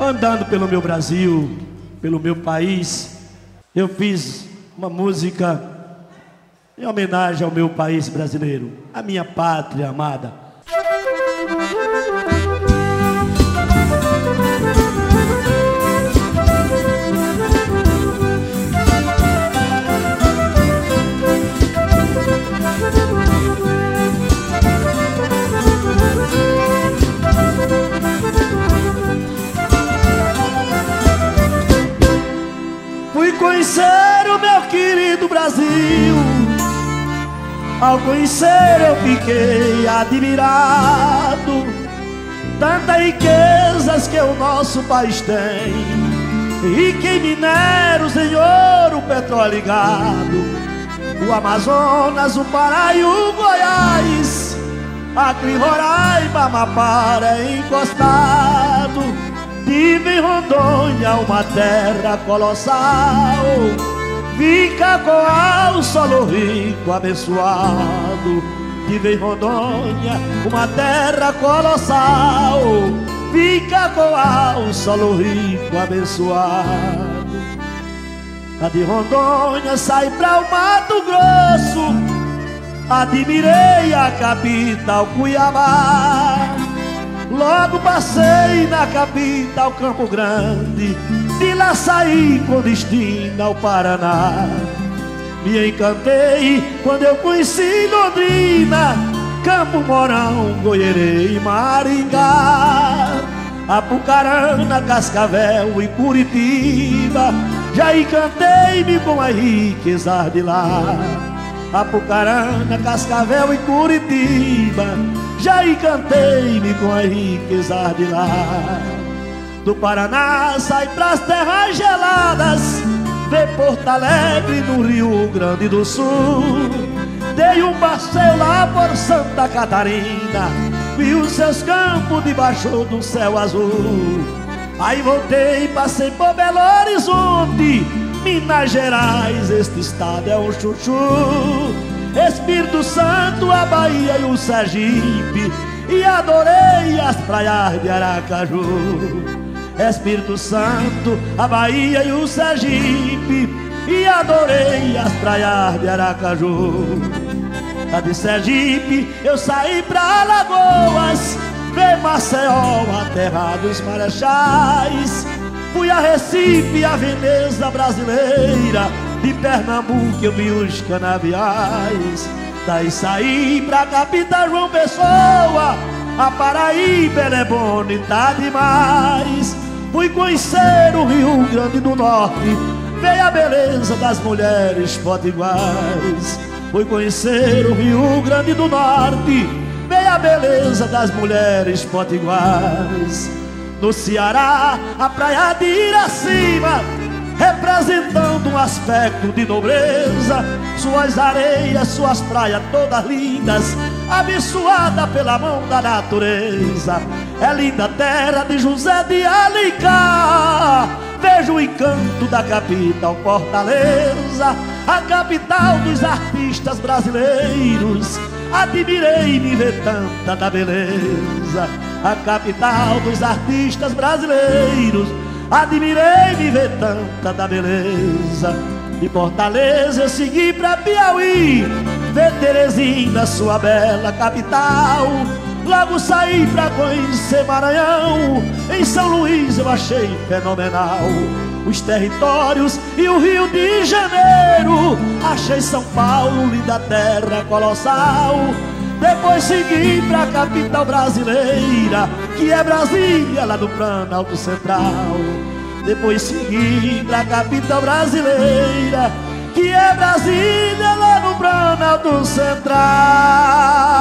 andando pelo meu Brasil, pelo meu país, eu fiz uma música em homenagem ao meu país brasileiro, a minha pátria amada. Fui conhecer o meu querido Brasil. Ao conhecer eu fiquei admirado. Tantas riquezas que o nosso país tem, rica em minérios, em ouro, petróleo e gado. O Amazonas, o Pará e o Goiás, Acre, Roraima, Amapá é encostado. Vive em Rondônia, uma terra colossal, fica com o solo rico, abençoado. Vive em Rondônia, uma terra colossal, fica com o solo rico, abençoado. A de Rondônia sai pra o Mato Grosso, admirei a capital Cuiabá. Logo passei na capital Campo Grande, de lá saí com destino ao Paraná. Me encantei quando eu conheci Londrina, Campo Mourão, Goierê e Maringá. Apucarana, Cascavel e Curitiba, já encantei-me com a riqueza de lá. Apucarana, Cascavel e Curitiba, já encantei-me com a riqueza de lá. Do Paraná sai pras terras geladas, vê Porto Alegre no Rio Grande do Sul. Dei um passeio lá por Santa Catarina, vi os seus campos debaixo do céu azul. Aí voltei e passei por Belo Horizonte, Minas Gerais, este estado é um chuchu. Espírito Santo, a Bahia e o Sergipe, e adorei as praias de Aracaju. Espírito Santo, a Bahia e o Sergipe, e adorei as praias de Aracaju. Lá de Sergipe eu saí pra Alagoas, ver Maceió, a terra dos marechais. Fui a Recife, a Veneza brasileira, de Pernambuco eu vi os canaviais. Daí saí pra capital João Pessoa, a Paraíba é bonita demais. Fui conhecer o Rio Grande do Norte, ver a beleza das mulheres potiguares. Fui conhecer o Rio Grande do Norte, ver a beleza das mulheres potiguares. No Ceará, a praia de Iracema, representando um aspecto de nobreza. Suas areias, suas praias todas lindas, abençoada pela mão da natureza. É linda terra de José de Alencar, vejo o encanto da capital Fortaleza, a capital dos artistas brasileiros. Admirei-me ver tanta da beleza, a capital dos artistas brasileiros. Admirei-me ver tanta da beleza. De Fortaleza eu segui pra Piauí, ver Teresina, sua bela capital. Logo saí pra conhecer Maranhão, em São Luís eu achei fenomenal os territórios e o Rio de Janeiro. Achei São Paulo, linda terra colossal. Depois segui pra capital brasileira, que é Brasília, lá no Planalto Central. Depois segui pra capital brasileira, que é Brasília, lá no Planalto Central.